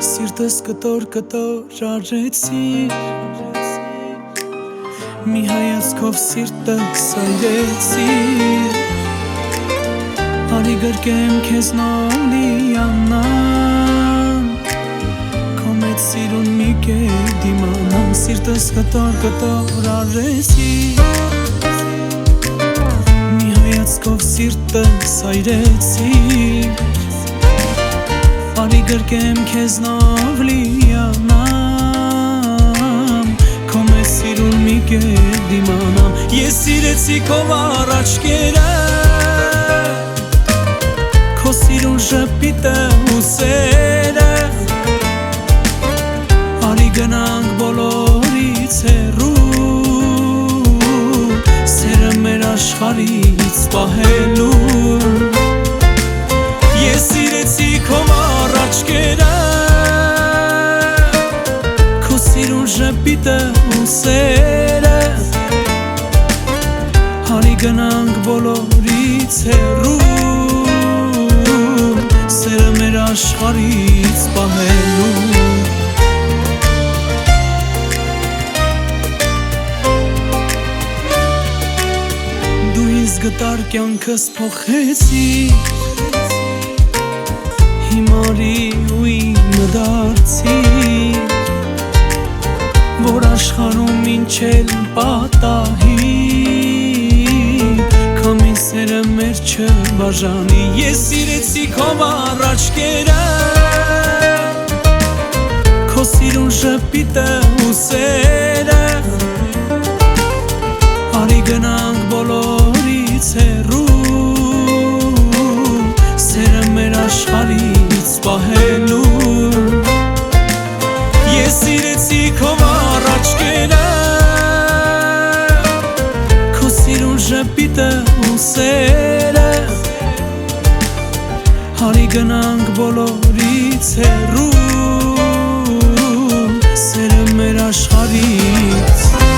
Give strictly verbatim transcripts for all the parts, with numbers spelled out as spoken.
Սիրտս կտոր կտոր արեցիր Մի հայացքով սիրտը սայրեցիր Արի գրկեմ քեզ նոլիանան Քո մեծ սիրուն մի կեր դիմանան Սիրտս կտոր կտոր արեցիր Մի հայացքով սիրտը սայրեցիր Արի գրկեմ քեզ նավլիանամ Քո մեծ սիրուն մի կեր դիմանամ Ես սիրեցի քո առաջկերը Քո սիրուն ժպիտը ու սերը Արի գնանք բոլորից հեռու Սերը մեր աշխարհից պահելու Ես սիրեցի քո առաջկերը Քո սիրուն ժպիտը ու սերը Արի գնանք բոլորից հեռու Սերը մեր աշխարհից պահելու Դու ինձ գտար կյանքս փոխեցիր Հիմարի ու իմը դարձիր Որ աշխարհում ինչ էլ պատահի Քամի սերը մեր չբաժանի Ես սիրեցի քո առաջկերը Քո սիրուն ժպիտը ու սերը Արի գնանք բոլորից հեռու Սերը մեր աշխարհից պահելու Ես սիրեցի քո առաջկերը Քո սիրուն ժպիտը ու սերը Արի գնանք բոլորից հեռու Սերը մեր աշխարհից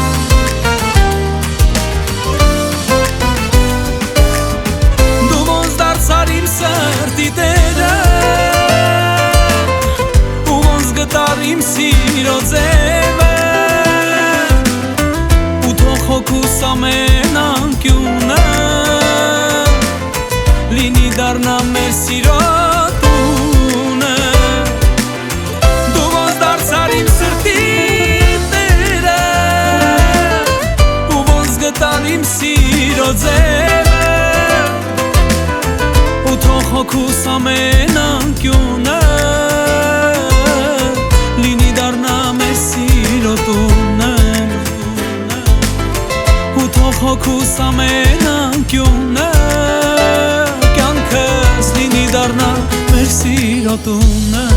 Դու ոնց դարձար իմ սրտի տերը Ու ոնց գտար իմ սիրո ձևը Ու թող հոգուս ամեն անկյունը Լինի դառնա մեր սիրո տունը Դու ոնց դարձար իմ սրտի տերը Ու ոնց գտար իմ սիրո ձևը Ու թող հոգուս ամեն անկյունը Լինի դառնա մեր սիրո տունը Ու թող հոգուս ամեն անկյունը Կյանքս լինի դառնա մեր սիրո տունը